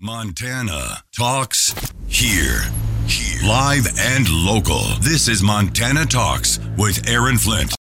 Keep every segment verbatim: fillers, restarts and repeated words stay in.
Montana Talks here. Here. Live and local. This is Montana Talks with Aaron Flint.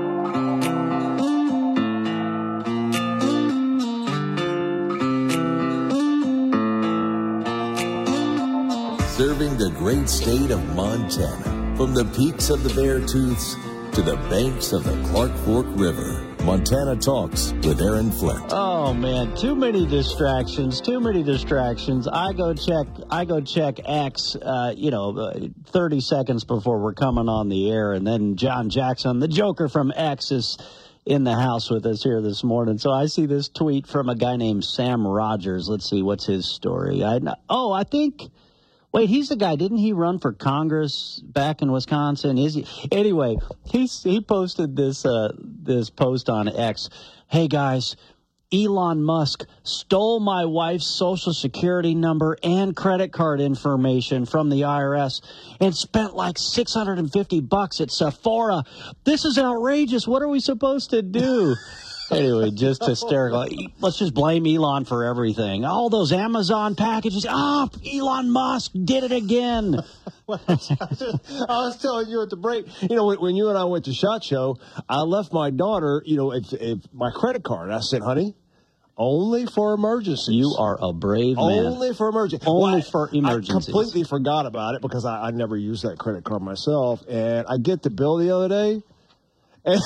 Serving the great state of Montana, from the peaks of the Beartooths to the banks of the Clark Fork River. Montana Talks with Aaron Flint. Oh man, too many distractions, too many distractions. I go check, I go check X, uh, you know, uh, thirty seconds before we're coming on the air, and then John Jackson, the Joker from X, is in the house with us here this morning. So I see this tweet from a guy named Sam Rogers. Let's see, what's his story? I oh, I think. Wait, he's the guy. Didn't he run for Congress back in Wisconsin? Is he? Anyway, he he posted this uh, this post on X. Hey guys, Elon Musk stole my wife's social security number and credit card information from the I R S and spent like six hundred fifty bucks at Sephora. This is outrageous. What are we supposed to do? Anyway, just hysterical. Let's just blame Elon for everything. All those Amazon packages. Ah, oh, Elon Musk did it again. I was telling you at the break, you know, when, when you and I went to SHOT Show, I left my daughter, you know, if, if my credit card. I said, honey, only for emergencies. You are a brave man. Only for emergencies. Only well, for emergencies. I completely forgot about it because I, I never used that credit card myself. And I get the bill the other day, and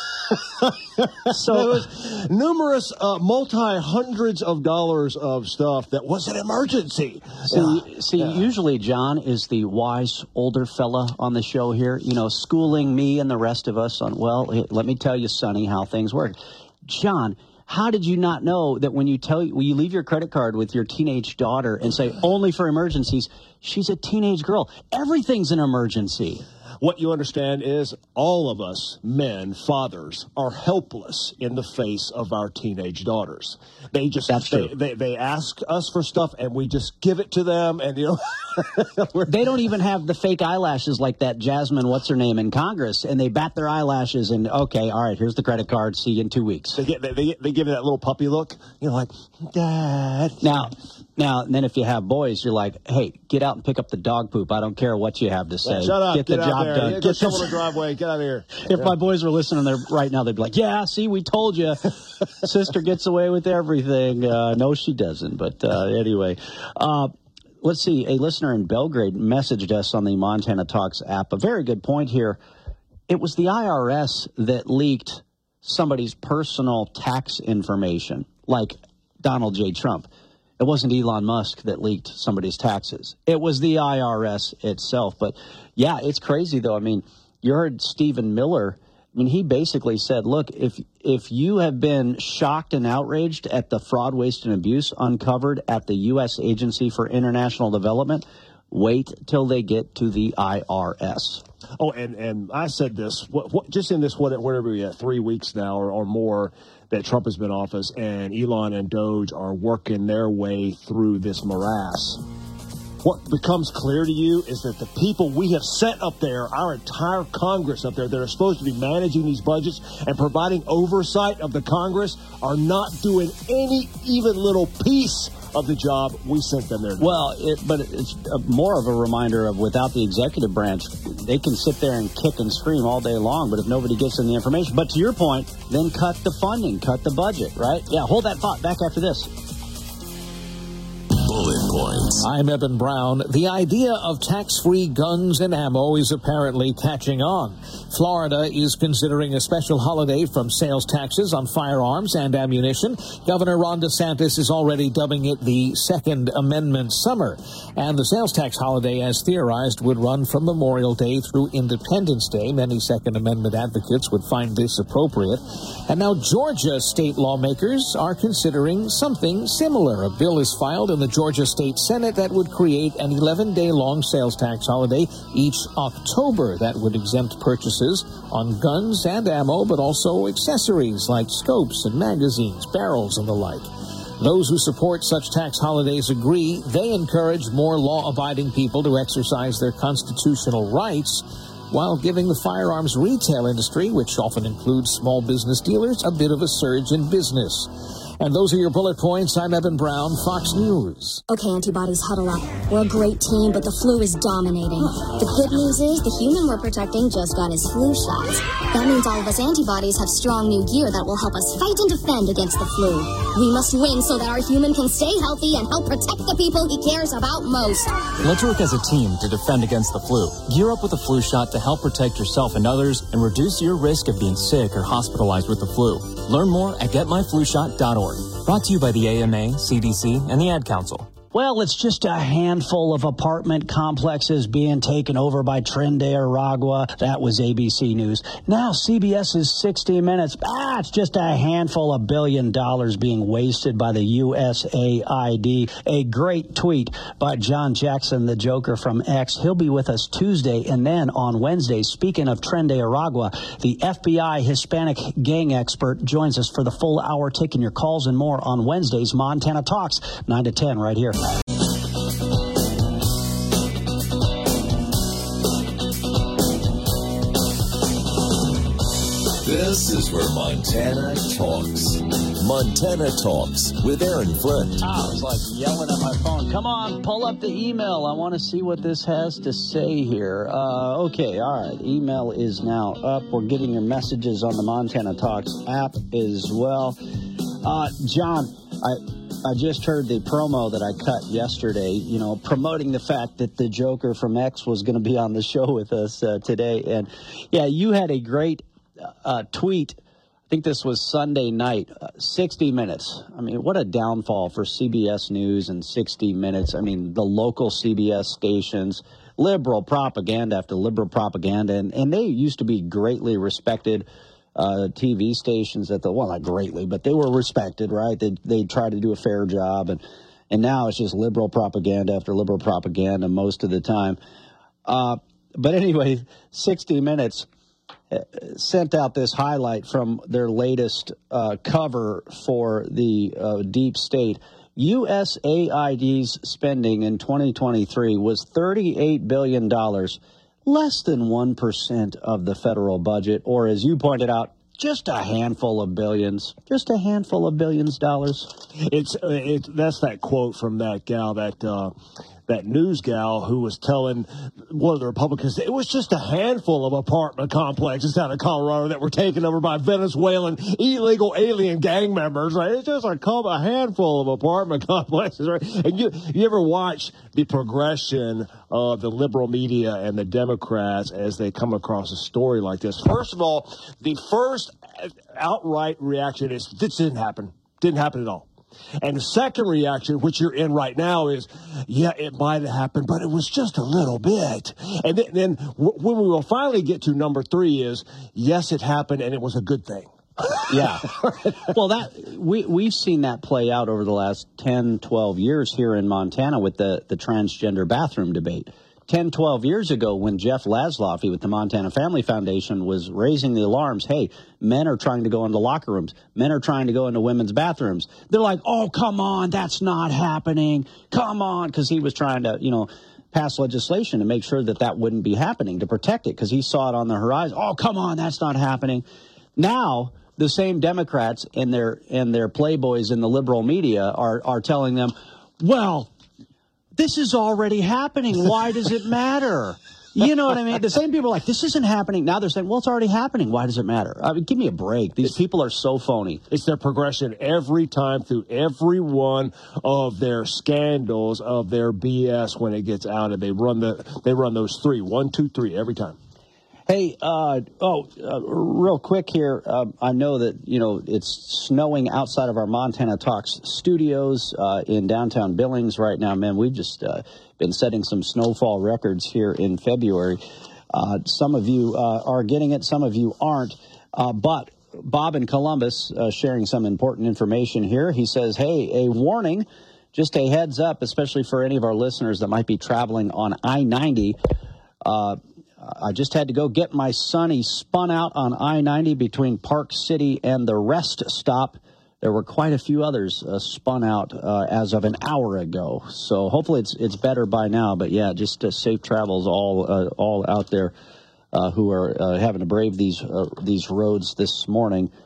so there was numerous uh, multi-hundreds of dollars of stuff that was an emergency. See, yeah. see yeah. usually John is the wise older fella on the show here, you know, schooling me and the rest of us on, well, let me tell you, Sonny, how things work. John, how did you not know that when you tell when you leave your credit card with your teenage daughter and say only for emergencies, she's a teenage girl? Everything's an emergency. What you understand is all of us, men, fathers, are helpless in the face of our teenage daughters. They just That's they, true. they they ask us for stuff and we just give it to them, and you know they don't even have the fake eyelashes like that Jasmine, what's her name, in Congress, and they bat their eyelashes and okay, all right, here's the credit card, see you in two weeks. They get they they, they give it that little puppy look, you know, like Dad. Now. Now, and then if you have boys, you're like, hey, get out and pick up the dog poop. I don't care what you have to say. Shut up. Get, get the out job there. done. Yeah, get go shovel the driveway. Get out of here. If yeah. my boys were listening there right now, they'd be like, yeah, see, we told you. Sister gets away with everything. Uh, no, she doesn't. But uh, anyway, uh, let's see. A listener in Belgrade messaged us on the Montana Talks app. A very good point here. It was the I R S that leaked somebody's personal tax information, like Donald J. Trump. It wasn't Elon Musk that leaked somebody's taxes. It was the I R S itself. But, yeah, it's crazy, though. I mean, you heard Stephen Miller. I mean, he basically said, look, if if you have been shocked and outraged at the fraud, waste, and abuse uncovered at the U S Agency for International Development, wait till they get to the I R S. Oh, and, and I said this, what, what, just in this, what, whatever we have, three weeks now or, or more, that Trump has been in office, and Elon and Doge are working their way through this morass. What becomes clear to you is that the people we have set up there, our entire Congress up there, that are supposed to be managing these budgets and providing oversight of the Congress, are not doing any even little piece of the job we sent them there to do. Well, it, but it's more of a reminder of without the executive branch, they can sit there and kick and scream all day long, but if nobody gives them the information. But to your point, then cut the funding, cut the budget, right? Yeah, hold that thought. Back after this. Bullet points. I'm Eben Brown. The idea of tax-free guns and ammo is apparently catching on. Florida is considering a special holiday from sales taxes on firearms and ammunition. Governor Ron DeSantis is already dubbing it the Second Amendment Summer. And the sales tax holiday, as theorized, would run from Memorial Day through Independence Day. Many Second Amendment advocates would find this appropriate. And now Georgia state lawmakers are considering something similar. A bill is filed in the Georgia State Senate that would create an eleven-day-long sales tax holiday each October that would exempt purchases on guns and ammo, but also accessories like scopes and magazines, barrels, and the like. Those who support such tax holidays agree they encourage more law-abiding people to exercise their constitutional rights while giving the firearms retail industry, which often includes small business dealers, a bit of a surge in business. And those are your bullet points. I'm Evan Brown, Fox News. Okay, antibodies, huddle up. We're a great team, but the flu is dominating. The good news is the human we're protecting just got his flu shot. That means all of us antibodies have strong new gear that will help us fight and defend against the flu. We must win so that our human can stay healthy and help protect the people he cares about most. Let's work as a team to defend against the flu. Gear up with a flu shot to help protect yourself and others and reduce your risk of being sick or hospitalized with the flu. Learn more at get my flu shot dot org. Brought to you by the A M A, C D C, and the Ad Council. Well, it's just a handful of apartment complexes being taken over by Tren de Aragua. That was A B C News. Now CBS's sixty minutes. Ah, it's just a handful of billion dollars being wasted by the U S A I D. A great tweet by John Jackson, the Joker from X. He'll be with us Tuesday, and then on Wednesday, speaking of Tren de Aragua, the F B I Hispanic gang expert joins us for the full hour, taking your calls and more on Wednesday's Montana Talks, nine to ten right here. This is where Montana talks. Montana Talks with Aaron Flint. I was like yelling at my phone. Come on, pull up the email. I want to see what this has to say here. Uh, okay, all right. Email is now up. We're getting your messages on the Montana Talks app as well. Uh, John, I... I just heard the promo that I cut yesterday, you know, promoting the fact that the Joker from X was going to be on the show with us uh, today. And, yeah, you had a great uh, tweet. I think this was Sunday night, uh, sixty minutes. I mean, what a downfall for C B S News and sixty minutes. I mean, the local C B S stations, liberal propaganda after liberal propaganda. And, and they used to be greatly respected Uh, T V stations at the, well, not greatly, but they were respected, right? They they tried to do a fair job, and and now it's just liberal propaganda after liberal propaganda most of the time. Uh, but anyway, sixty minutes sent out this highlight from their latest uh, cover for the uh, deep state. U S A I D's spending in twenty twenty-three was thirty-eight billion dollars. Less than one percent of the federal budget, or as you pointed out, just a handful of billions, just a handful of billions dollars. It's, uh, it's that's that quote from that gal, that uh, that news gal who was telling one of the Republicans it was just a handful of apartment complexes out of Colorado that were taken over by Venezuelan illegal alien gang members. Right? It's just like a handful of apartment complexes. Right? And you you ever watch the progression of the liberal media and the Democrats as they come across a story like this? First of all, the first outright reaction is this didn't happen. Didn't happen at all. And the second reaction, which you're in right now, is, yeah, it might have happened, but it was just a little bit. And then, then w- when we will finally get to number three is, yes, it happened, and it was a good thing. Yeah. Well, that we, we've seen that play out over the last ten, twelve years here in Montana with the, the transgender bathroom debate. ten, twelve years ago when Jeff Laszloffy with the Montana Family Foundation was raising the alarms, hey, men are trying to go into locker rooms. Men are trying to go into women's bathrooms. They're like, oh, come on, that's not happening. Come on, because he was trying to, you know, pass legislation to make sure that that wouldn't be happening, to protect it, because he saw it on the horizon. Oh, come on, that's not happening. Now, the same Democrats and their and their playboys in the liberal media are, are telling them, well, this is already happening. Why does it matter? You know what I mean? The same people are like, this isn't happening. Now they're saying, well, it's already happening. Why does it matter? I mean, give me a break. These it's, people are so phony. It's their progression every time through every one of their scandals, of their B S when it gets out, and they run the they run those three, one, two, three every time. Hey, uh, oh, uh, real quick here. Uh, I know that, you know, it's snowing outside of our Montana Talks studios uh, in downtown Billings right now. Man, we've just uh, been setting some snowfall records here in February. Uh, some of you uh, are getting it, some of you aren't. Uh, but Bob in Columbus uh, sharing some important information here. He says, hey, a warning, just a heads up, especially for any of our listeners that might be traveling on I ninety. Uh, I just had to go get my son. He spun out on I ninety between Park City and the rest stop. There were quite a few others uh, spun out uh, as of an hour ago. So hopefully it's it's better by now. But, yeah, just uh, safe travels all uh, all out there uh, who are uh, having to brave these uh, these roads this morning.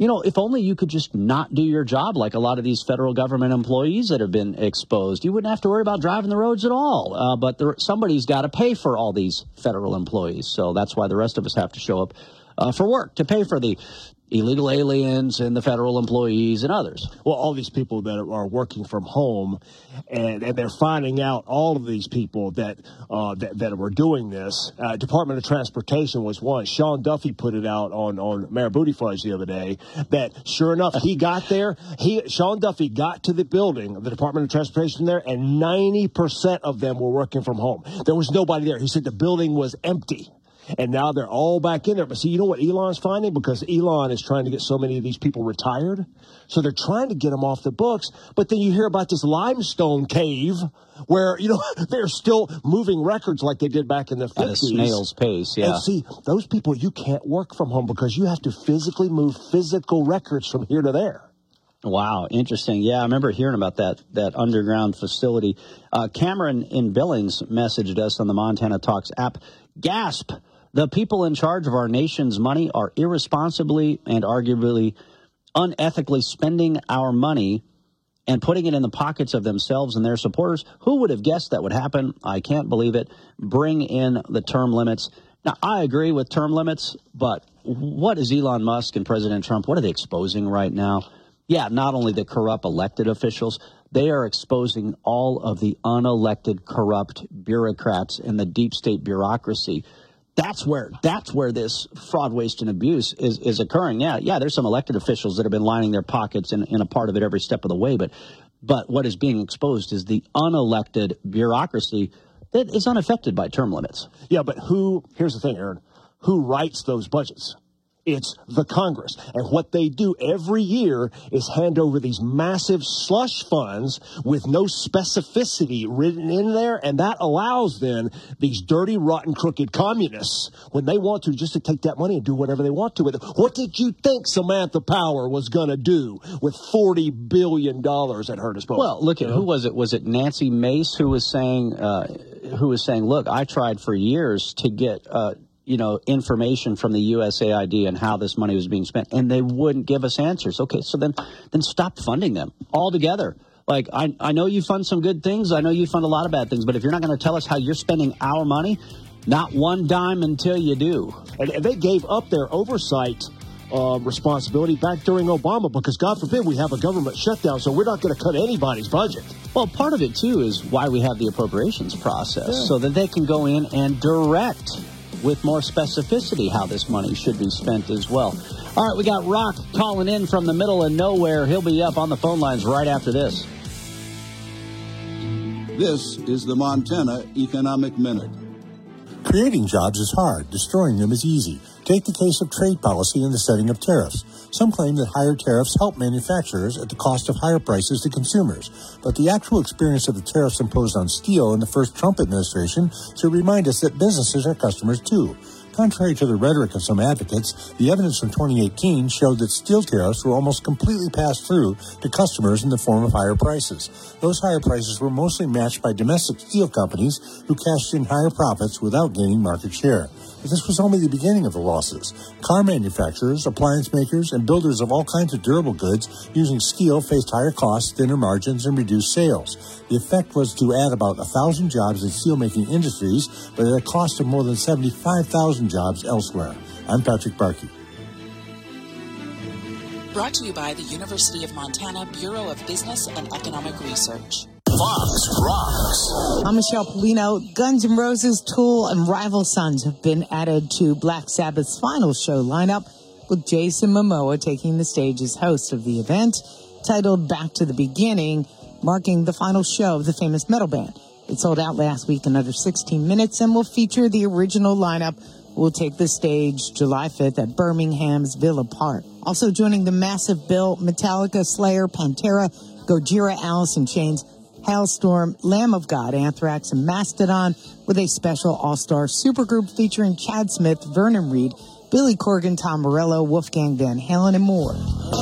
You know, if only you could just not do your job like a lot of these federal government employees that have been exposed. You wouldn't have to worry about driving the roads at all. Uh, but there, somebody's got to pay for all these federal employees. So that's why the rest of us have to show up uh, for work to pay for the illegal aliens and the federal employees and others. Well, all these people that are working from home, and, and they're finding out all of these people that uh, that, that were doing this. Uh, Department of Transportation was one. Sean Duffy put it out on, on Mayor Booty Fudge the other day that sure enough, he got there. He Sean Duffy got to the building of the Department of Transportation there, and ninety percent of them were working from home. There was nobody there. He said the building was empty. And now they're all back in there. But see, you know what Elon's finding? Because Elon is trying to get so many of these people retired. So they're trying to get them off the books. But then you hear about this limestone cave where, you know, they're still moving records like they did back in the fifties. At a snail's pace, yeah. And see, those people, you can't work from home because you have to physically move physical records from here to there. Wow, interesting. Yeah, I remember hearing about that that underground facility. Uh, Cameron in Billings messaged us on the Montana Talks app. Gasp! The people in charge of our nation's money are irresponsibly and arguably unethically spending our money and putting it in the pockets of themselves and their supporters. Who would have guessed that would happen? I can't believe it. Bring in the term limits. Now, I agree with term limits, but what is Elon Musk and President Trump, what are they exposing right now? Yeah, not only the corrupt elected officials, they are exposing all of the unelected corrupt bureaucrats in the deep state bureaucracy. That's where that's where this fraud, waste, and abuse is, is occurring. Yeah, yeah, there's some elected officials that have been lining their pockets and, and a part of it every step of the way. But but what is being exposed is the unelected bureaucracy that is unaffected by term limits. Yeah, but who, here's the thing, Aaron, who writes those budgets? It's the Congress. And what they do every year is hand over these massive slush funds with no specificity written in there. And that allows then these dirty, rotten, crooked communists, when they want to, just to take that money and do whatever they want to with it. What did you think Samantha Power was going to do with forty billion dollars at her disposal? Well, look at, who was it? Was it Nancy Mace who was saying, uh, who was saying, look, I tried for years to get, uh, you know, information from the U S A I D and how this money was being spent, and they wouldn't give us answers. Okay, so then then stop funding them altogether. Like, I, I know you fund some good things. I know you fund a lot of bad things. But if you're not going to tell us how you're spending our money, not one dime until you do. And, and they gave up their oversight uh, responsibility back during Obama because, God forbid, we have a government shutdown, so we're not going to cut anybody's budget. Well, part of it, too, is why we have the appropriations process, yeah. so that they can go in and direct with more specificity how this money should be spent as well. All right, we got Rock calling in from the middle of nowhere. He'll be up on the phone lines right after this. This is the Montana Economic Minute. Creating jobs is hard. Destroying them is easy. Take the case of trade policy and the setting of tariffs. Some claim that higher tariffs help manufacturers at the cost of higher prices to consumers. But the actual experience of the tariffs imposed on steel in the first Trump administration should remind us that businesses are customers too. Contrary to the rhetoric of some advocates, the evidence from twenty eighteen showed that steel tariffs were almost completely passed through to customers in the form of higher prices. Those higher prices were mostly matched by domestic steel companies who cashed in higher profits without gaining market share. But this was only the beginning of the losses. Car manufacturers, appliance makers, and builders of all kinds of durable goods using steel faced higher costs, thinner margins, and reduced sales. The effect was to add about one thousand jobs in steelmaking industries, but at a cost of more than seventy-five thousand jobs elsewhere. I'm Patrick Barkey. Brought to you by the University of Montana Bureau of Business and Economic Research. Fox Rocks. I'm Michelle Polino. Guns N' Roses, Tool, and Rival Sons have been added to Black Sabbath's final show lineup, with Jason Momoa taking the stage as host of the event, titled Back to the Beginning, marking the final show of the famous metal band. It sold out last week in under sixteen minutes and will feature the original lineup, who will take the stage July fifth at Birmingham's Villa Park. Also joining the massive bill, Metallica, Slayer, Pantera, Gojira, Alice in Chains, Hailstorm, Lamb of God, Anthrax, and Mastodon, with a special all-star supergroup featuring Chad Smith, Vernon Reid, Billy Corgan, Tom Morello, Wolfgang Van Halen, and more.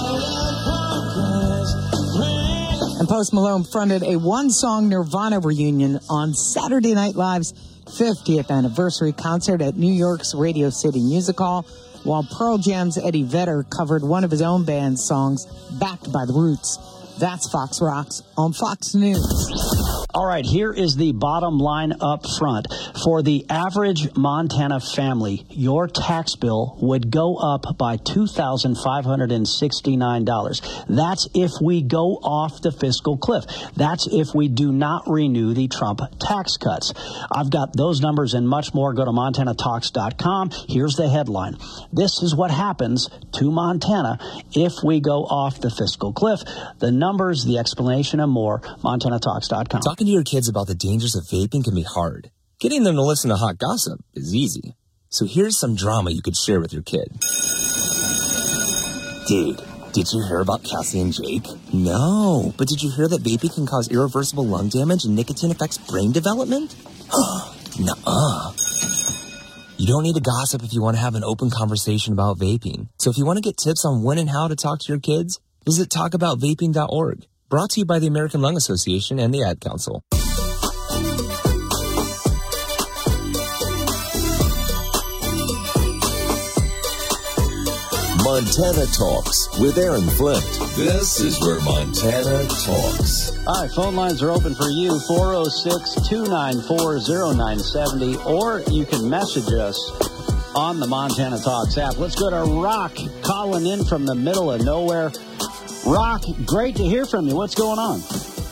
And Post Malone fronted a one-song Nirvana reunion on Saturday Night Live's fiftieth anniversary concert at New York's Radio City Music Hall. while Pearl Jam's Eddie Vedder covered one of his own band's songs, Backed by the Roots. That's Fox Rocks on Fox News. All right, here is the bottom line up front. For the average Montana family, your tax bill would go up by two thousand five hundred sixty-nine dollars. That's if we go off the fiscal cliff. That's if we do not renew the Trump tax cuts. I've got those numbers and much more. Go to montana talks dot com. Here's the headline. This is what happens to Montana if we go off the fiscal cliff. The numbers, the explanation, and more, montana talks dot com. Talking to your kids about the dangers of vaping can be hard. Getting them to listen to hot gossip is easy. So here's some drama you could share with your kid. Dude, did you hear about Cassie and Jake? No, but did you hear that vaping can cause irreversible lung damage and nicotine affects brain development? Nuh-uh. You don't need to gossip if you want to have an open conversation about vaping. So if you want to get tips on when and how to talk to your kids, visit talk about vaping dot org. Brought to you by the American Lung Association and the Ad Council. Montana Talks with Aaron Flint. This is where Montana talks. All right, phone lines are open for you, four oh six, two nine four, oh nine seven oh, or you can message us on the Montana Talks app. Let's go to Rock, calling in from the middle of nowhere. Rock, great to hear from you. What's going on?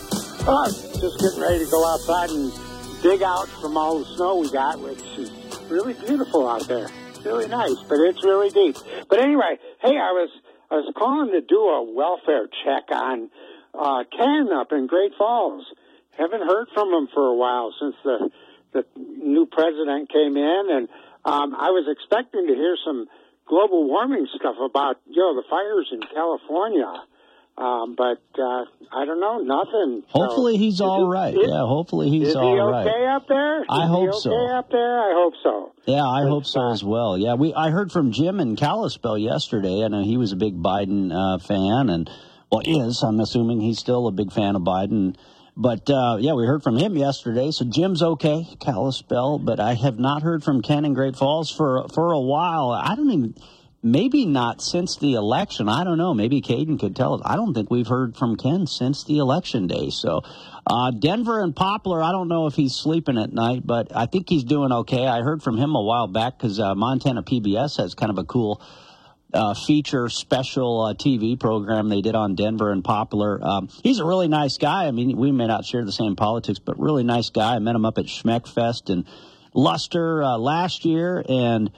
Oh, just getting ready to go outside and dig out from all the snow we got, which is really beautiful out there. Really nice, but it's really deep. But anyway, hey, I was I was calling to do a welfare check on uh, Ken up in Great Falls. Haven't heard from him for a while since the the new president came in, and um, I was expecting to hear some global warming stuff about you know the fires in California. Um, but, uh, I don't know, nothing. Hopefully so, he's all it, right. Is, yeah, hopefully he's is all he right. okay up there? Is I hope he okay so. up there? I hope so. Yeah, I but, hope so uh, as well. Yeah, we I heard from Jim in Kalispell yesterday. I know he was a big Biden uh, fan, and, well, is. I'm assuming he's still a big fan of Biden. But, uh, yeah, we heard from him yesterday. So Jim's okay, Kalispell, but I have not heard from Ken in Great Falls for for a while. I don't even... Maybe not since the election. I don't know. Maybe Caden could tell us. I don't think we've heard from Ken since the election day. So uh, Denver and Poplar, I don't know if he's sleeping at night, but I think he's doing okay. I heard from him a while back because uh, Montana P B S has kind of a cool uh, feature special uh, T V program they did on Denver and Poplar. Um, he's a really nice guy. I mean, we may not share the same politics, but really nice guy. I met him up at Schmeckfest in Luster uh, last year, and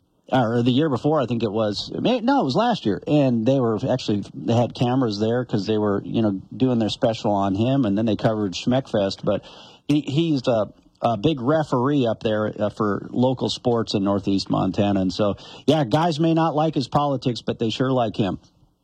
or the year before, I think it was. No, it was last year. And they were actually, they had cameras there because they were, you know, doing their special on him. And then they covered Schmeckfest. But he, he's a, a big referee up there uh, for local sports in Northeast Montana. And so, yeah, guys may not like his politics, but they sure like him.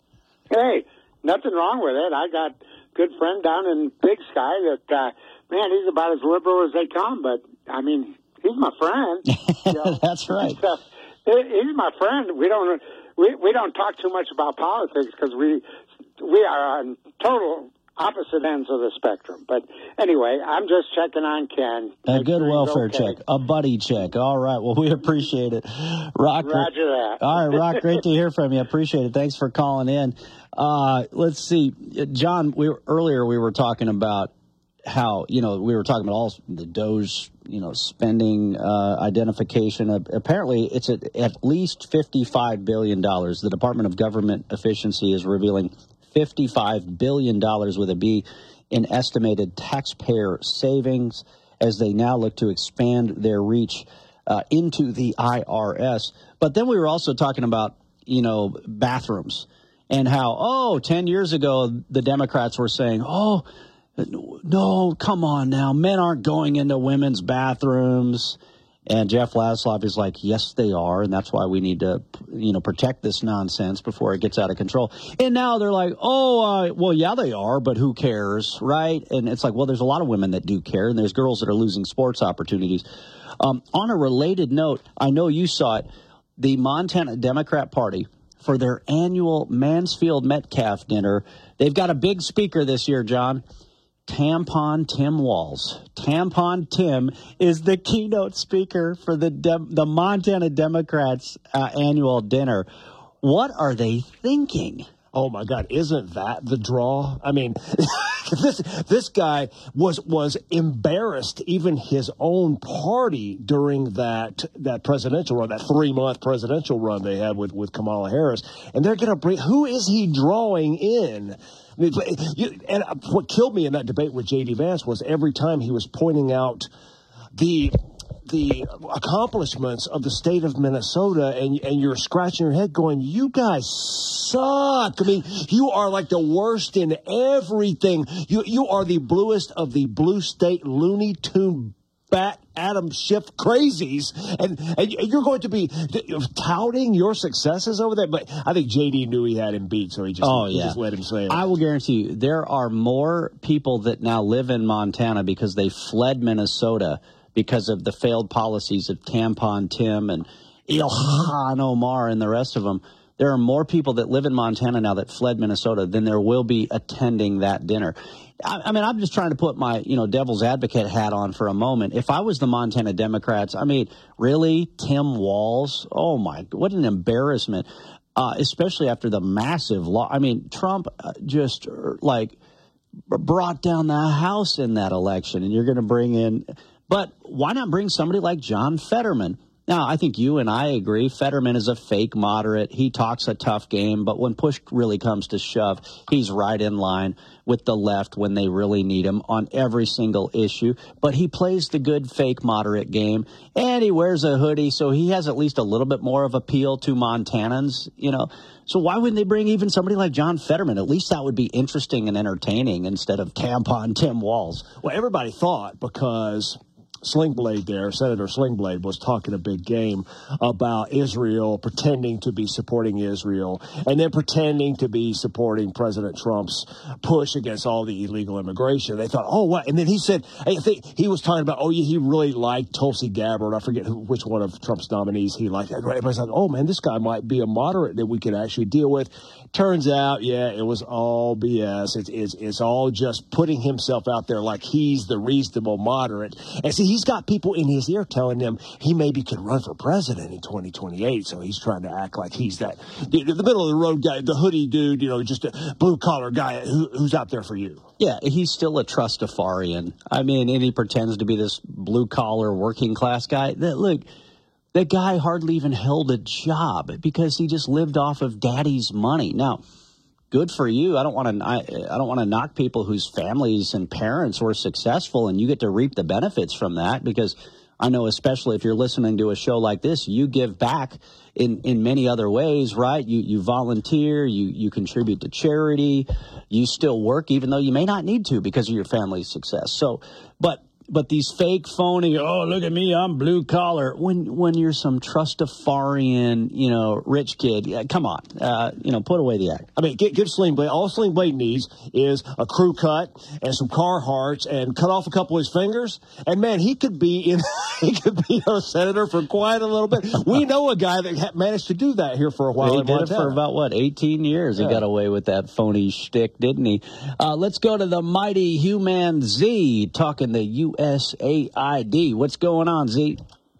Hey, nothing wrong with it. I got a good friend down in Big Sky that, uh, man, he's about as liberal as they come. But, I mean, he's my friend. You know? That's right. So, he's my friend. We don't we we don't talk too much about politics because we we are on total opposite ends of the spectrum. But anyway, I'm just checking on Ken. A good sure welfare okay. check, a buddy check. All right. Well, we appreciate it, Rock. Roger that. All right, Rock. Great to hear from you. Appreciate it. Thanks for calling in. Uh, let's see, John. We were, earlier we were talking about how, you know, we were talking about all the Doge, you know, spending uh, identification. Uh, apparently, it's at, at least fifty-five billion dollars. The Department of Government Efficiency is revealing fifty-five billion dollars with a B in estimated taxpayer savings as they now look to expand their reach uh, into the I R S. But then we were also talking about, you know, bathrooms and how, oh, ten years ago, the Democrats were saying, oh, no, come on now. Men aren't going into women's bathrooms. And Jeff Lasloff is like, yes, they are. And that's why we need to, you know, protect this nonsense before it gets out of control. And now they're like, oh, uh, well, yeah, they are. But who cares? Right. And it's like, well, there's a lot of women that do care. And there's girls that are losing sports opportunities. Um, on a related note, I know you saw it. The Montana Democrat Party, for their annual Mansfield Metcalf dinner, they've got a big speaker this year, John. Tampon Tim Walz. Tampon Tim is the keynote speaker for the Dem- the Montana Democrats' uh, annual dinner. What are they thinking? Oh my God! Isn't that the draw? I mean, this this guy was was embarrassed. Even his own party during that that presidential run, that three month presidential run they had with with Kamala Harris, and they're going to bring. Who is he drawing in? I mean, you, and what killed me in that debate with J D Vance was every time he was pointing out the. the accomplishments of the state of Minnesota, and and you're scratching your head going, you guys suck. I mean, you are like the worst in everything. You you are the bluest of the blue state Looney Tune bat Adam Schiff crazies, and, and you're going to be touting your successes over there. But I think J D knew he had him beat, so he just, oh, he yeah. just let him say it. I will guarantee you, there are more people that now live in Montana because they fled Minnesota because of the failed policies of Tampon Tim and Ilhan Omar and the rest of them. There are more people that live in Montana now that fled Minnesota than there will be attending that dinner. I, I mean, I'm just trying to put my, you know, devil's advocate hat on for a moment. If I was the Montana Democrats, I mean, really, Tim Walz? Oh, my, what an embarrassment, uh, especially after the massive law. I mean, Trump just, like, brought down the House in that election, and you're going to bring in... But why not bring somebody like John Fetterman? Now, I think you and I agree Fetterman is a fake moderate. He talks a tough game, but when push really comes to shove, he's right in line with the left when they really need him on every single issue. But he plays the good fake moderate game, and he wears a hoodie, so he has at least a little bit more of appeal to Montanans, you know. So why wouldn't they bring even somebody like John Fetterman? At least that would be interesting and entertaining instead of Tampon Tim Walz. Well, everybody thought because Slingblade there, Senator Slingblade, was talking a big game about Israel, pretending to be supporting Israel, and then pretending to be supporting President Trump's push against all the illegal immigration. They thought, oh, what? And then he said, I think he was talking about, oh, yeah, he really liked Tulsi Gabbard. I forget who, which one of Trump's nominees he liked. Everybody's like, oh, man, this guy might be a moderate that we could actually deal with. Turns out, yeah, it was all B S. It's, it's, it's all just putting himself out there like he's the reasonable moderate. And see, he's got people in his ear telling him he maybe could run for president in twenty twenty-eight. So he's trying to act like he's that the, the middle of the road guy, the hoodie dude, you know, just a blue collar guy who, who's out there for you. Yeah, he's still a trustafarian. I mean, and he pretends to be this blue collar working class guy. That look. That guy hardly even held a job because he just lived off of daddy's money. Now, good for you. I don't want to. I, I don't want to knock people whose families and parents were successful, and you get to reap the benefits from that. Because I know, especially if you're listening to a show like this, you give back in, in many other ways, right? You you volunteer, you you contribute to charity, you still work even though you may not need to because of your family's success. So, but. But these fake, phony, oh, look at me, I'm blue collar. When when you're some trustafarian, you know, rich kid, yeah, come on, uh, you know, put away the act. I mean, give, give Slingblade, all Slingblade needs is a crew cut and some Carhartts and cut off a couple of his fingers. And, man, he could be in, he could be a senator for quite a little bit. We know a guy that ha- managed to do that here for a while. He in did Montana. it for about, what, eighteen years. Yeah. He got away with that phony shtick, didn't he? Uh, let's go to the mighty Human Z, talking the U S A I D. What's going on, Z?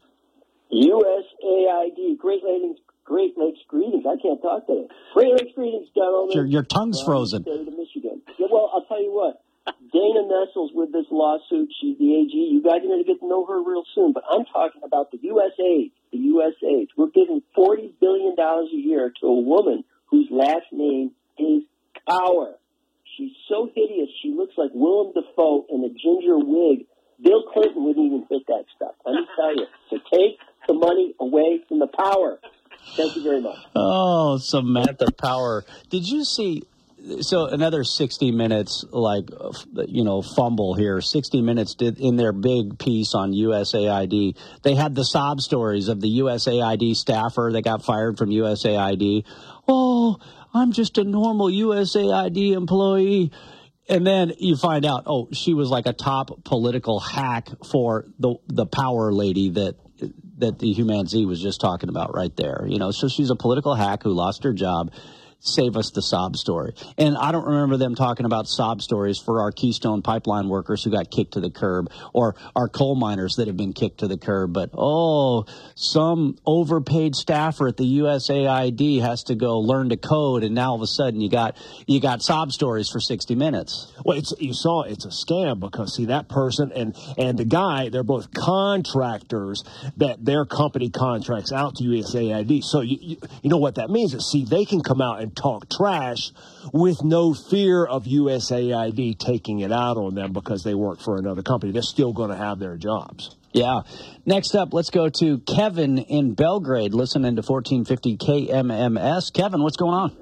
U S A I D. Great Lakes, Great Lakes greetings. I can't talk today. Great Lakes greetings, gentlemen. Your, your tongue's From frozen. The state of Michigan. Yeah, well, I'll tell you what. Dana Nessels with this lawsuit. She's the A G. You guys are going to get to know her real soon. But I'm talking about the U S A. The U S A. We're giving forty billion dollars a year to a woman whose last name is Cower. She's so hideous. She looks like Willem Dafoe in a ginger wig. Bill Clinton wouldn't even fit that stuff. Let me tell you. So take the money away from the power. Thank you very much. Oh, Samantha Power. Did you see? So another sixty minutes, like, you know, fumble here. sixty minutes did in their big piece on U S A I D. They had the sob stories of the U S A I D staffer that got fired from U S A I D. Oh, I'm just a normal U S A I D employee. And then you find out, oh, she was like a top political hack for the the power lady that that the Human Z was just talking about right there. You know, so she's a political hack who lost her job. save us the sob story. And I don't remember them talking about sob stories for our Keystone Pipeline workers who got kicked to the curb or our coal miners that have been kicked to the curb. But, oh, some overpaid staffer at the U S A I D has to go learn to code, and now all of a sudden you got you got sob stories for sixty minutes. Well, it's, you saw it's a scam because, see, that person and, and the guy, they're both contractors that their company contracts out to U S A I D. So you, you, you know what that means is, see, they can come out and talk trash with no fear of U S A I D taking it out on them because they work for another company. They're still going to have their jobs. Yeah. Next up, let's go to Kevin in Belgrade, listening to fourteen fifty K M M S. Kevin, what's going on?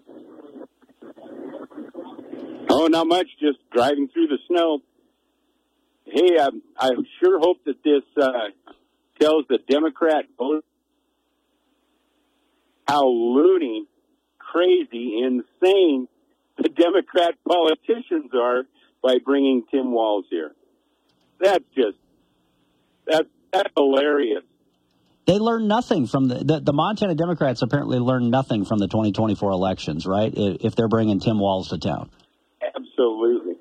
Oh, not much. Just driving through the snow. Hey, I, I sure hope that this uh, tells the Democrat vote how loony, crazy, insane the Democrat politicians are by bringing Tim Walz here. That's just, that's, that's hilarious. They learned nothing from the, the, the Montana Democrats apparently learned nothing from the twenty twenty-four elections, right? If, if they're bringing Tim Walz to town. Absolutely.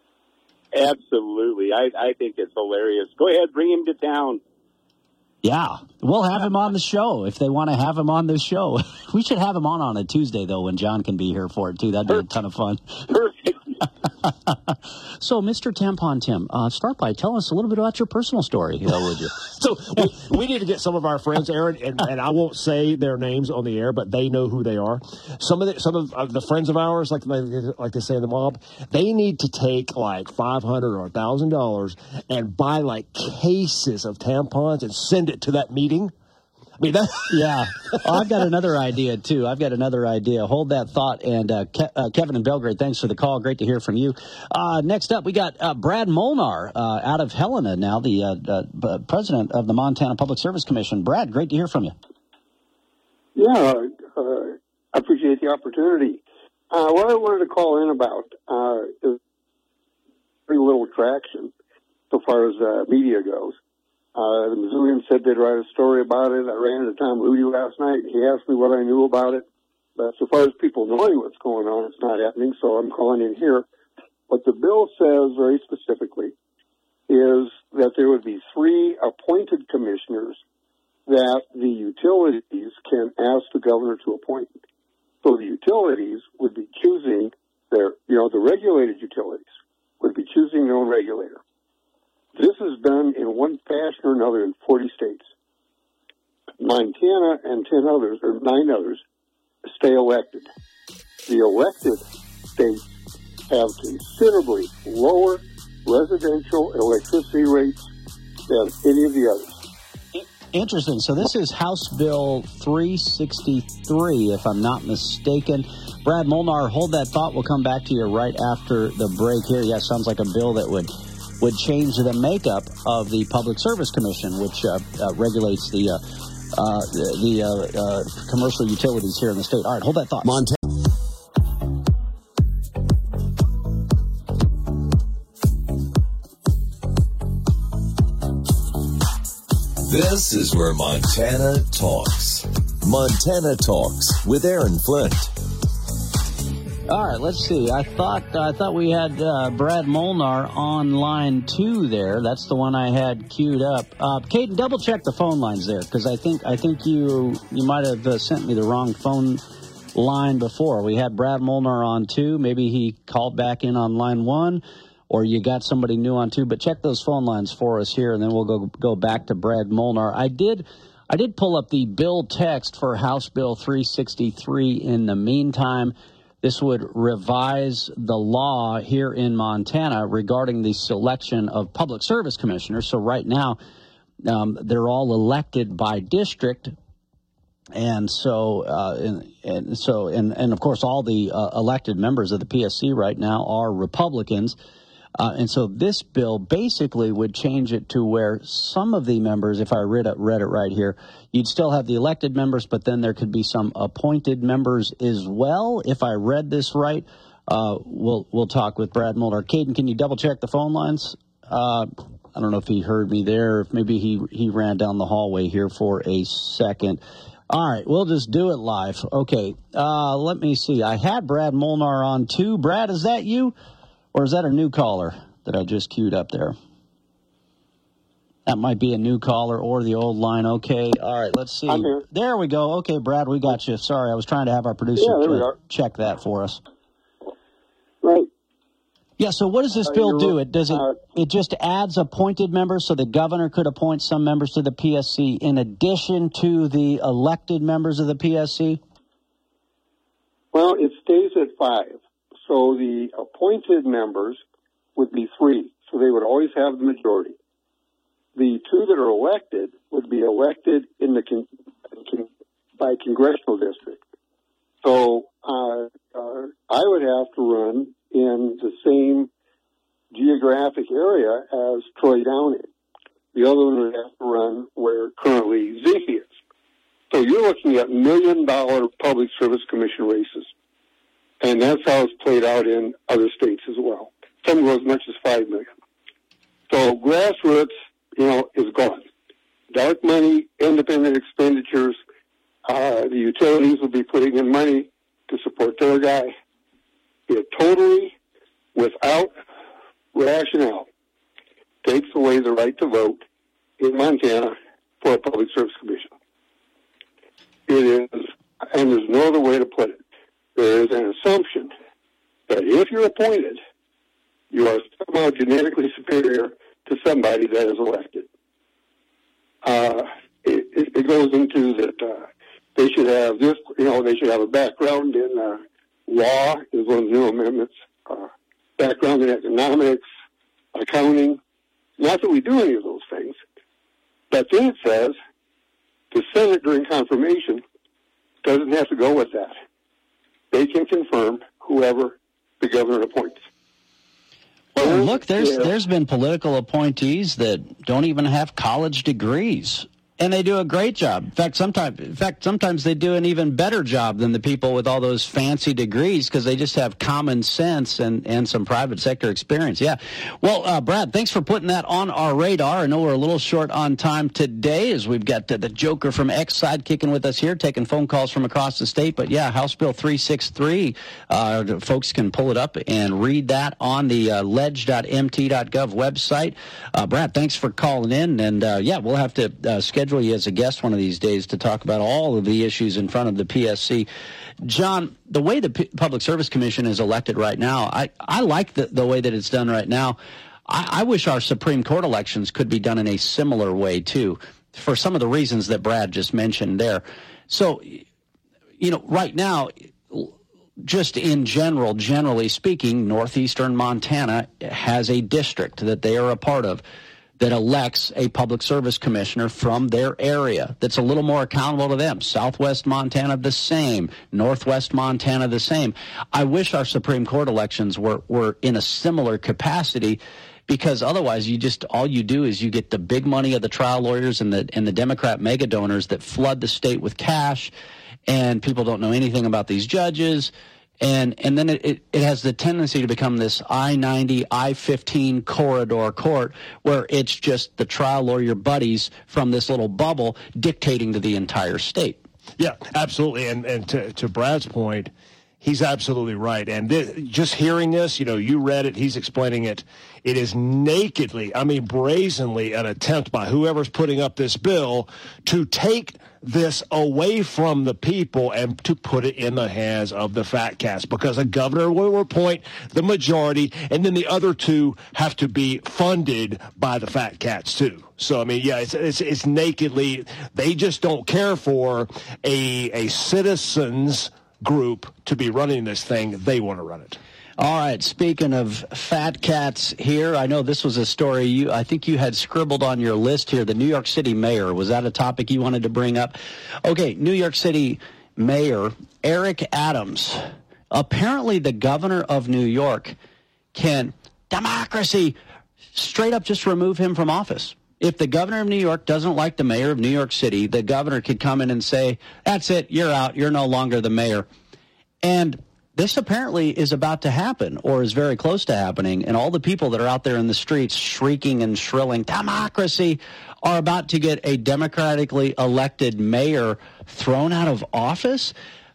Absolutely. I, I think it's hilarious. Go ahead, bring him to town. Yeah, we'll have him on the show if they want to have him on this show. We should have him on on a Tuesday, though, when John can be here for it, too. That'd be a ton of fun. Perfect. So, Mister Tampon Tim, uh, start by telling us a little bit about your personal story, you know, would you? So we, we need to get some of our friends, Aaron, and, and I won't say their names on the air, but they know who they are. Some of the, some of uh, the friends of ours, like like they say in the mob, they need to take like five hundred dollars or one thousand dollars and buy like cases of tampons and send it to that meeting. I mean, that yeah. Oh, I've got another idea, too. I've got another idea. Hold that thought. And uh, Ke- uh, Kevin in Belgrade, thanks for the call. Great to hear from you. Uh, next up, we got uh, Brad Molnar uh, out of Helena now, the uh, uh, president of the Montana Public Service Commission. Brad, great to hear from you. Yeah, uh, I appreciate the opportunity. Uh, what I wanted to call in about uh, is very little traction so far as uh, media goes. Uh, the Missoulian said they'd write a story about it. I ran into Tom Moody last night. He asked me what I knew about it. But so far as people knowing what's going on, it's not happening, so I'm calling in here. What the bill says very specifically is that there would be three appointed commissioners that the utilities can ask the governor to appoint. So the utilities would be choosing their, you know, the regulated utilities would be choosing their own regulator. This is done in one fashion or another in forty states. Montana and ten others, or nine others, stay elected. The elected states have considerably lower residential electricity rates than any of the others. Interesting. So this is House Bill three sixty-three, if I'm not mistaken. Brad Molnar, hold that thought. We'll come back to you right after the break here. Yeah, sounds like a bill that would would change the makeup of the Public Service Commission, which uh, uh, regulates the uh, uh, the uh, uh, commercial utilities here in the state. All right, hold that thought. Montana. This is where Montana talks. Montana Talks with Aaron Flint. All right, let's see. I thought I thought we had uh, Brad Molnar on line two there. That's the one I had queued up. Uh, Caden, double check the phone lines there, because I think I think you you might have uh, sent me the wrong phone line before. We had Brad Molnar on two. Maybe he called back in on line one, or you got somebody new on two. But check those phone lines for us here, and then we'll go go back to Brad Molnar. I did. I did pull up the bill text for House Bill three sixty-three in the meantime. This would revise the law here in Montana regarding the selection of public service commissioners. So right now, um, they're all elected by district. And so, uh, and, and so, and, and of course, all the uh, elected members of the P S C right now are Republicans. Uh, and so this bill basically would change it to where some of the members, if I read it, read it right here, you'd still have the elected members, but then there could be some appointed members as well. If I read this right, uh, we'll we'll talk with Brad Molnar. Caden, can you double check the phone lines? Uh, I don't know if he heard me there, if maybe he, he ran down the hallway here for a second. All right, we'll just do it live. Okay, uh, let me see. I had Brad Molnar on, too. Brad, is that you? Or is that a new caller that I just queued up there? That might be a new caller or the old line. Okay, all right, let's see. I'm here. There we go. Okay, Brad, we got you. Sorry, I was trying to have our producer Yeah, there we ch- are. check that for us. Right. Yeah, so what does this Uh, bill you're do? right. It does it Uh, it just adds appointed members, so the governor could appoint some members to the P S C in addition to the elected members of the P S C? Well, it stays at five. So the appointed members would be three. So they would always have the majority. The two that are elected would be elected in the con- con- by congressional district. So uh, uh, I would have to run in the same geographic area as Troy Downing. The other one would have to run where currently Zeke is. So you're looking at million-dollar public service commission races. And that's how it's played out in other states as well. Some go as much as five million. So grassroots, you know, is gone. Dark money, independent expenditures, uh, the utilities will be putting in money to support their guy. It totally, without rationale, takes away the right to vote in Montana for a public service commission. It is, and there's no other way to put it. There is an assumption that if you're appointed, you are somehow genetically superior to somebody that is elected. Uh, it, it, it goes into that uh, they should have this, you know, they should have a background in uh, law, is one of the new amendments, uh, background in economics, accounting. Not that we do any of those things, but then it says the Senate during confirmation doesn't have to go with that. They can confirm whoever the governor appoints. Well, look, there's there's been political appointees that don't even have college degrees, and they do a great job. In fact, sometimes, in fact, sometimes they do an even better job than the people with all those fancy degrees because they just have common sense and, and some private sector experience. Yeah. Well, uh, Brad, thanks for putting that on our radar. I know we're a little short on time today as we've got the, the Joker from X side kicking with us here, taking phone calls from across the state. But, yeah, House Bill three sixty-three, uh, folks can pull it up and read that on the uh, ledge dot m t dot gov website. Uh, Brad, thanks for calling in. And, uh, yeah, we'll have to uh, schedule you as a guest one of these days to talk about all of the issues in front of the P S C. John, the way the P- Public Service Commission is elected right now, I, I like the, the way that it's done right now. I, I wish our Supreme Court elections could be done in a similar way, too, for some of the reasons that Brad just mentioned there. So, you know, right now, just in general, generally speaking, northeastern Montana has a district that they are a part of that elects a public service commissioner from their area that's a little more accountable to them. Southwest Montana, the same. Northwest Montana, the same. I wish our Supreme Court elections were, were in a similar capacity, because otherwise you just, all you do is you get the big money of the trial lawyers and the, and the Democrat mega donors that flood the state with cash, and people don't know anything about these judges. And and then it, it, it has the tendency to become this I ninety, I fifteen corridor court where it's just the trial lawyer buddies from this little bubble dictating to the entire state. Yeah, absolutely. And and to, to Brad's point, he's absolutely right. And this, just hearing this, you know, you read it, he's explaining it. It is nakedly, I mean, brazenly an attempt by whoever's putting up this bill to take this away from the people and to put it in the hands of the fat cats, because a governor will appoint the majority, and then the other two have to be funded by the fat cats too. So I mean, yeah, it's it's, it's nakedly, they just don't care for a a citizens group to be running this thing. They want to run it. All right, speaking of fat cats here, I know this was a story you, I think you had scribbled on your list here, the New York City mayor. Was that a topic you wanted to bring up? Okay, New York City Mayor Eric Adams. Apparently the governor of New York can, democracy, straight up just remove him from office. If the governor of New York doesn't like the mayor of New York City, the governor could come in and say, that's it, you're out, you're no longer the mayor. And this apparently is about to happen or is very close to happening, and all the people that are out there in the streets shrieking and shrilling democracy are about to get a democratically elected mayor thrown out of office.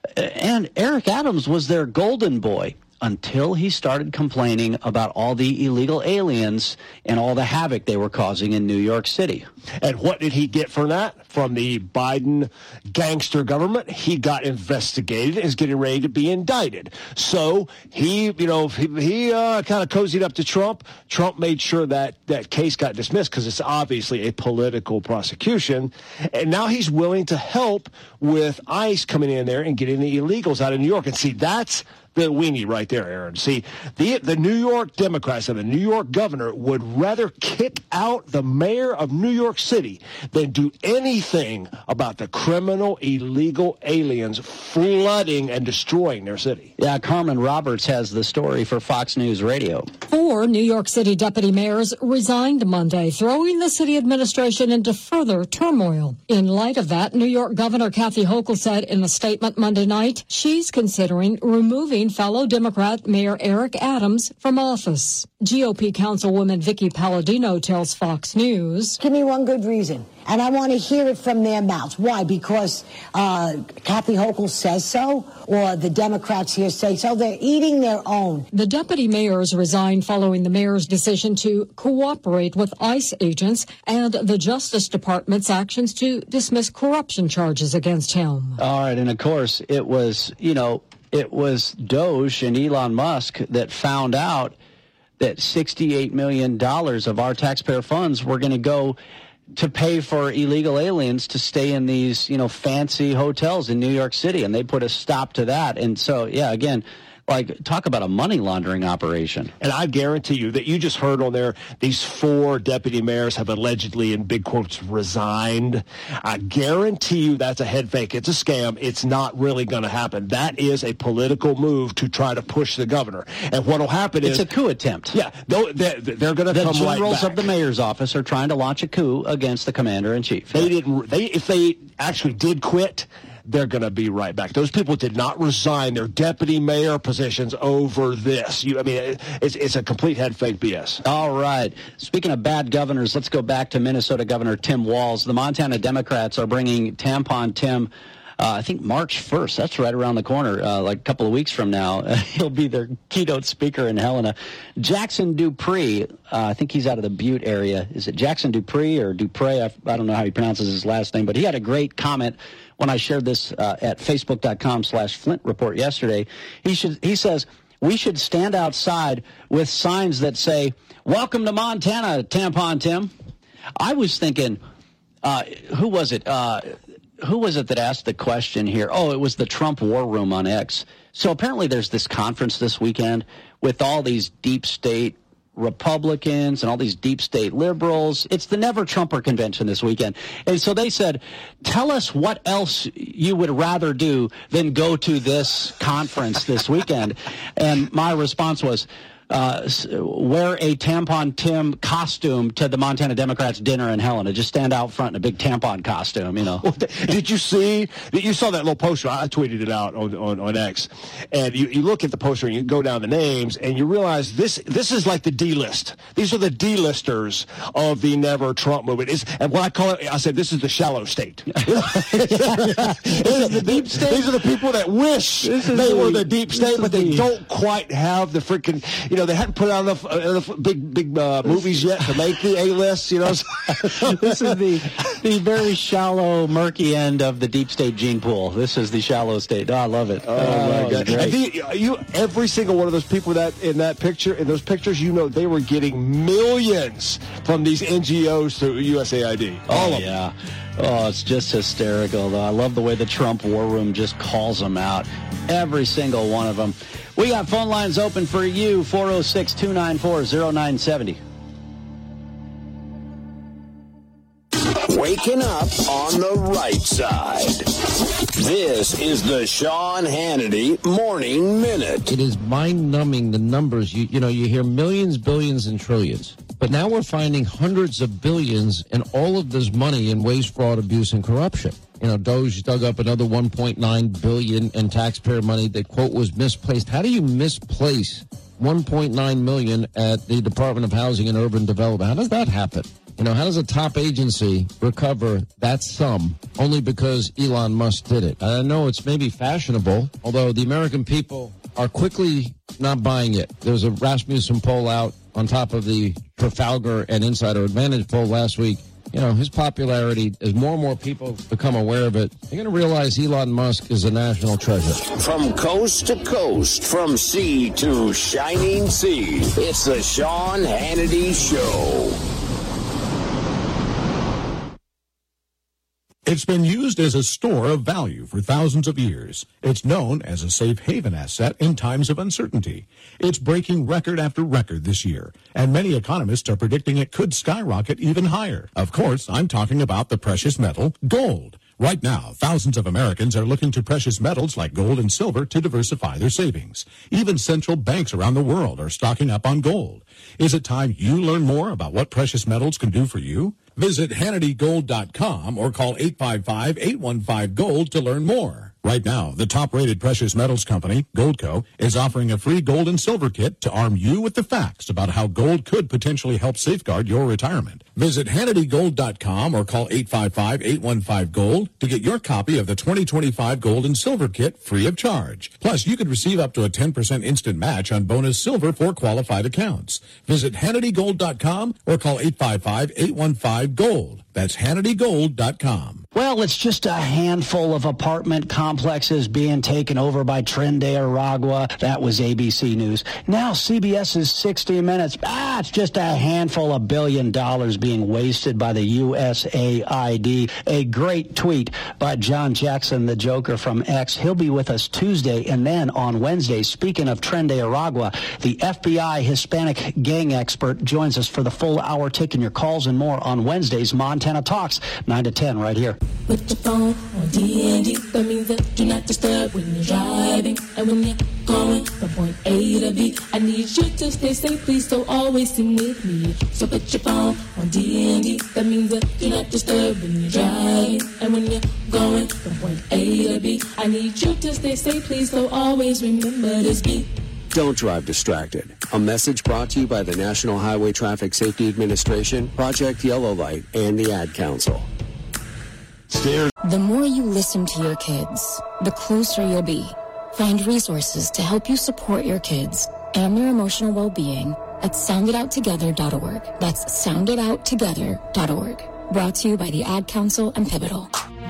And Eric Adams was their golden boy until he started complaining about all the illegal aliens and all the havoc they were causing in New York City. And what did he get from that? From the Biden gangster government? He got investigated and is getting ready to be indicted. So he, you know, he, he uh, kind of cozied up to Trump. Trump made sure that that case got dismissed because it's obviously a political prosecution. And now he's willing to help with ICE coming in there and getting the illegals out of New York. And see, that's the weenie right there, Aaron. See, the the New York Democrats and the New York governor would rather kick out the mayor of New York City than do anything about the criminal, illegal aliens flooding and destroying their city. Yeah, Carmen Roberts has the story for Fox News Radio. Four New York City deputy mayors resigned Monday, throwing the city administration into further turmoil. In light of that, New York Governor Kathy Hochul said in a statement Monday night she's considering removing fellow Democrat Mayor Eric Adams from office. G O P Councilwoman Vicky Palladino tells Fox News, "Give me one good reason, and I want to hear it from their mouths. Why? Because uh, Kathy Hochul says so, or the Democrats here say so? They're eating their own." The deputy mayors resigned following the mayor's decision to cooperate with ICE agents and the Justice Department's actions to dismiss corruption charges against him. All right, and of course, it was, you know, it was Doge and Elon Musk that found out that sixty-eight million dollars of our taxpayer funds were going to go to pay for illegal aliens to stay in these, you know, fancy hotels in New York City. And they put a stop to that. And so, yeah, again, like, talk about a money laundering operation. And I guarantee you that you just heard on there, these four deputy mayors have allegedly, in big quotes, resigned. I guarantee you that's a head fake. It's a scam. It's not really going to happen. That is a political move to try to push the governor. And what will happen it's is... It's a coup attempt. Yeah, they're, they're going to come right back. The generals of the mayor's office are trying to launch a coup against the commander-in-chief. They didn't... They, if they actually did quit... they're going to be right back. Those people did not resign their deputy mayor positions over this. You, I mean, it's it's a complete head fake B S. All right. Speaking of bad governors, let's go back to Minnesota Governor Tim Walz. The Montana Democrats are bringing Tampon Tim, uh, I think March first. That's right around the corner, uh, like a couple of weeks from now. He'll be their keynote speaker in Helena. Jackson Dupree, uh, I think he's out of the Butte area. Is it Jackson Dupree or Dupre? I, I don't know how he pronounces his last name, but he had a great comment when I shared this uh, at facebook.com slash Flint Report yesterday. He should. He says, we should stand outside with signs that say, "Welcome to Montana, Tampon Tim." I was thinking, uh, who was it? Uh, who was it that asked the question here? Oh, it was the Trump War Room on X. So apparently there's this conference this weekend with all these deep state Republicans and all these deep state liberals. It's the Never Trumper convention this weekend. And so they said, tell us what else you would rather do than go to this conference this weekend. And my response was, uh, wear a Tampon Tim costume to the Montana Democrats dinner in Helena. Just stand out front in a big tampon costume, you know. Did you see, you saw that little poster? I tweeted it out on, on, on X. And you, you look at the poster and you go down the names and you realize this this is like the D-list. These are the D-listers of the Never Trump movement. It's, and what I call it, I said, this is the shallow state. This is the deep state. These are the people that wish they the, were the deep state, but they the, don't quite have the freaking, you know, they hadn't put out enough, uh, enough big, big uh, movies yet to make the A-list, you know. This is the the very shallow, murky end of the deep state gene pool. This is the shallow state. Oh, I love it. Oh, oh my God. And the, you, every single one of those people that in that picture, in those pictures, you know, they were getting millions from these N G Os through U S A I D. All oh, of yeah. them. Oh, it's just hysterical, though. I love the way the Trump War Room just calls them out. Every single one of them. We got phone lines open for you, four oh six, two nine four, oh nine seven oh. Waking up on the right side. This is the Sean Hannity Morning Minute. It is mind-numbing, the numbers. You, you know, you hear millions, billions, and trillions. But now we're finding hundreds of billions and all of this money in waste, fraud, abuse, and corruption. You know, Doge dug up another one point nine billion dollars in taxpayer money. The quote was misplaced. How do you misplace one point nine million dollars at the Department of Housing and Urban Development? How does that happen? You know, how does a top agency recover that sum only because Elon Musk did it? I know it's maybe fashionable, although the American people are quickly not buying it. There was a Rasmussen poll out on top of the Trafalgar and Insider Advantage poll last week. You know, his popularity, as more and more people become aware of it, they're going to realize Elon Musk is a national treasure. From coast to coast, from sea to shining sea, it's the Sean Hannity Show. It's been used as a store of value for thousands of years. It's known as a safe haven asset in times of uncertainty. It's breaking record after record this year, and many economists are predicting it could skyrocket even higher. Of course, I'm talking about the precious metal, gold. Right now, thousands of Americans are looking to precious metals like gold and silver to diversify their savings. Even central banks around the world are stocking up on gold. Is it time you learn more about what precious metals can do for you? Visit Hannity Gold dot com or call eight five five, eight one five, GOLD to learn more. Right now, the top-rated precious metals company, Goldco, is offering a free gold and silver kit to arm you with the facts about how gold could potentially help safeguard your retirement. Visit Hannity Gold dot com or call eight five five, eight one five, GOLD to get your copy of the twenty twenty-five gold and silver kit free of charge. Plus, you could receive up to a ten percent instant match on bonus silver for qualified accounts. Visit Hannity Gold dot com or call eight five five, eight one five, GOLD. That's Hannity Gold dot com. Well, it's just a handful of apartment complexes being taken over by Tren de Aragua. That was A B C News. Now CBS's sixty minutes. Ah, it's just a handful of billion dollars being wasted by the U S A I D. A great tweet by John Jackson, the Joker from X. He'll be with us Tuesday, and then on Wednesday, speaking of Tren de Aragua, the F B I Hispanic gang expert joins us for the full hour, taking your calls and more on Wednesday's Montana Talks, nine to ten right here. Put your phone on D and D. That means that do not disturb when you're driving. And when you're going from point A to B, I need you to stay safe, please, so always sing with me. So put your phone on D and D. That means that do not disturb when you're driving. And when you're going from point A to B, I need you to stay safe, please, so always remember this beat. Don't drive distracted. A message brought to you by the National Highway Traffic Safety Administration, Project Yellow Light, and the Ad Council. Stairs. The more you listen to your kids, the closer you'll be. Find resources to help you support your kids and their emotional well-being at sound it out together dot org. That's sound it out together dot org. Brought to you by the Ad Council and Pivotal.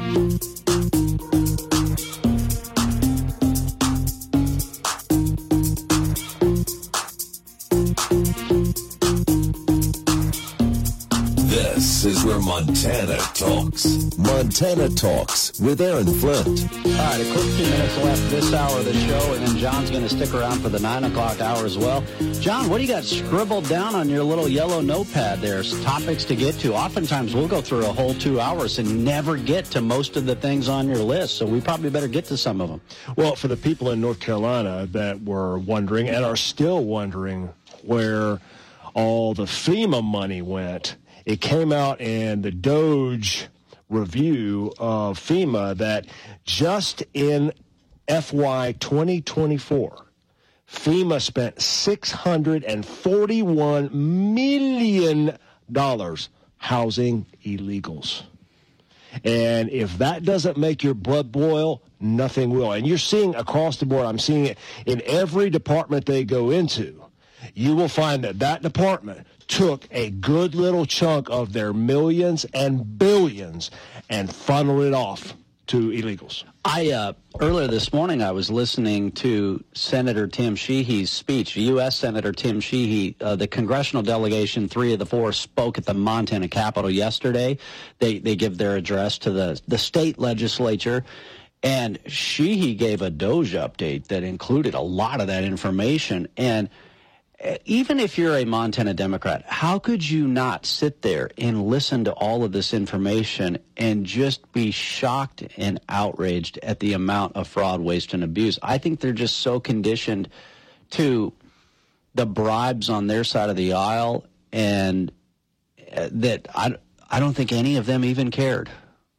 This is where Montana talks. Montana Talks with Aaron Flint. All right, a quick few minutes left this hour of the show, and then John's going to stick around for the nine o'clock hour as well. John, what do you got scribbled down on your little yellow notepad there? Some topics to get to. Oftentimes we'll go through a whole two hours and never get to most of the things on your list, so we probably better get to some of them. Well, for the people in North Carolina that were wondering and are still wondering where all the FEMA money went, it came out in the Doge review of FEMA that just in F Y twenty twenty-four, FEMA spent six hundred forty-one million dollars housing illegals. And if that doesn't make your blood boil, nothing will. And you're seeing across the board, I'm seeing it in every department they go into, you will find that that department took a good little chunk of their millions and billions and funneled it off to illegals. I uh, earlier this morning I was listening to Senator Tim Sheehy's speech. U S Senator Tim Sheehy, uh, the congressional delegation, three of the four, spoke at the Montana Capitol yesterday. They they give their address to the the state legislature. And Sheehy gave a Doge update that included a lot of that information. And even if you're a Montana Democrat, how could you not sit there and listen to all of this information and just be shocked and outraged at the amount of fraud, waste, and abuse? I think they're just so conditioned to the bribes on their side of the aisle, and that I, I don't think any of them even cared.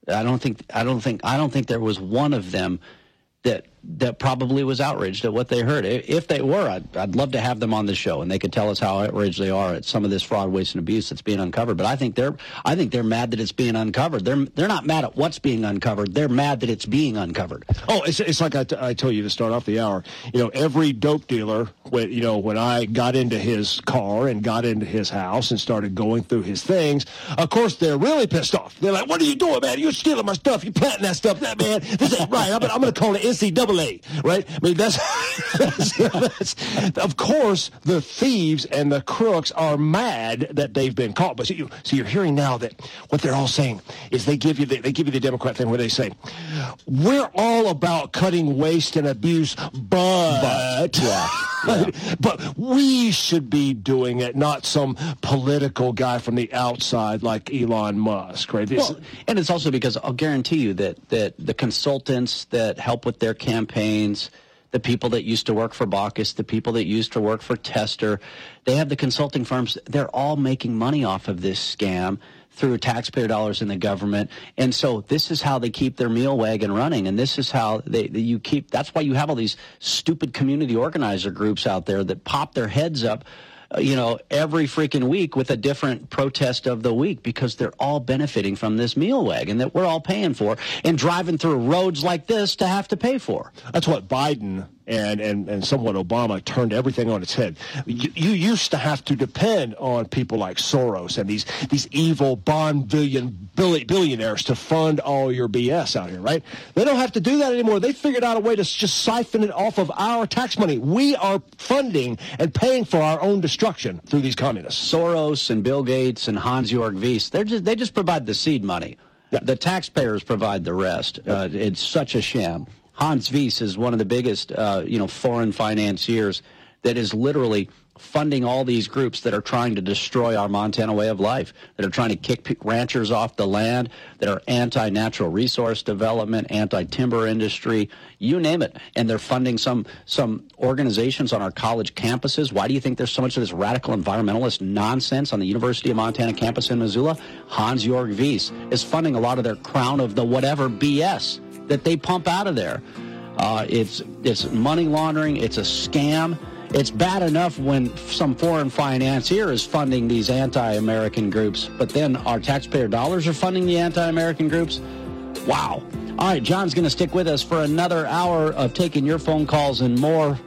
I don't think I don't think I don't think there was one of them that that probably was outraged at what they heard. If they were, I'd, I'd love to have them on the show, and they could tell us how outraged they are at some of this fraud, waste, and abuse that's being uncovered. But I think they're I think they're mad that it's being uncovered. They're they're not mad at what's being uncovered. They're mad that it's being uncovered. Oh, it's it's like I, t- I told you to start off the hour. You know, every dope dealer, when, you know, when I got into his car and got into his house and started going through his things, of course, they're really pissed off. They're like, what are you doing, man? You're stealing my stuff. You're planting that stuff. That, man, this ain't right. I'm, I'm going to call it N C double A, right? I mean, that's, that's, that's, of course, the thieves and the crooks are mad that they've been caught. But so, you, so you're hearing now that what they're all saying is they give you the, they give you the Democrat thing where they say, we're all about cutting waste and abuse, but, but, yeah, yeah. but we should be doing it, not some political guy from the outside like Elon Musk, right? This, well, and it's also because I'll guarantee you that, that the consultants that help with their campaigns, the people that used to work for Baucus, the people that used to work for Tester, they have the consulting firms. They're all making money off of this scam through taxpayer dollars in the government. And so this is how they keep their meal wagon running. And this is how they, they you keep, that's why you have all these stupid community organizer groups out there that pop their heads up, uh, you know, every freaking week with a different protest of the week, because they're all benefiting from this meal wagon that we're all paying for and driving through roads like this to have to pay for. That's what Biden and, and, and somewhat Obama turned everything on its head. You, you used to have to depend on people like Soros and these these evil bond billion billionaires to fund all your B S out here, right? They don't have to do that anymore. They figured out a way to just siphon it off of our tax money. We are funding and paying for our own destruction through these communists. Soros and Bill Gates and Hans-Jörg Wyss, they're just, they just provide the seed money. Yeah. The taxpayers provide the rest. Uh, it's such a sham. Hans Wyss is one of the biggest, uh, you know, foreign financiers that is literally funding all these groups that are trying to destroy our Montana way of life, that are trying to kick ranchers off the land, that are anti-natural resource development, anti-timber industry, you name it. And they're funding some some organizations on our college campuses. Why do you think there's so much of this radical environmentalist nonsense on the University of Montana campus in Missoula? Hans-Jörg Wyss is funding a lot of their crown of the whatever B S that they pump out of there. Uh, it's it's money laundering. It's a scam. It's bad enough when some foreign financier is funding these anti-American groups, but then our taxpayer dollars are funding the anti-American groups? Wow. All right, John's going to stick with us for another hour of taking your phone calls and more.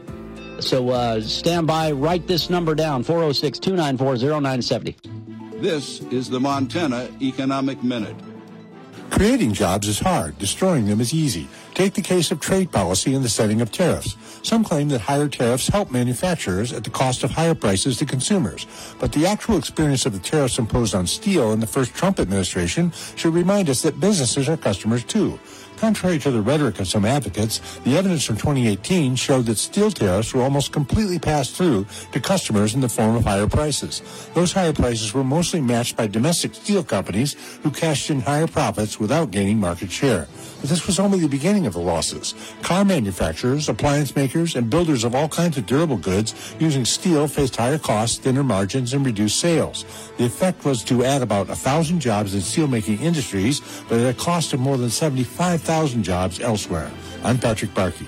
So uh, stand by. Write this number down, four oh six, two nine four, oh nine seven oh. This is the Montana Economic Minute. Creating jobs is hard. Destroying them is easy. Take the case of trade policy and the setting of tariffs. Some claim that higher tariffs help manufacturers at the cost of higher prices to consumers. But the actual experience of the tariffs imposed on steel in the first Trump administration should remind us that businesses are customers too. Contrary to the rhetoric of some advocates, the evidence from twenty eighteen showed that steel tariffs were almost completely passed through to customers in the form of higher prices. Those higher prices were mostly matched by domestic steel companies who cashed in higher profits without gaining market share. But this was only the beginning of the losses. Car manufacturers, appliance makers, and builders of all kinds of durable goods using steel faced higher costs, thinner margins, and reduced sales. The effect was to add about one thousand jobs in steelmaking industries, but at a cost of more than seventy-five thousand jobs elsewhere. I'm Patrick Barkey.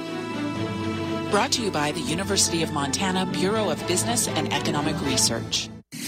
Brought to you by the University of Montana Bureau of Business and Economic Research.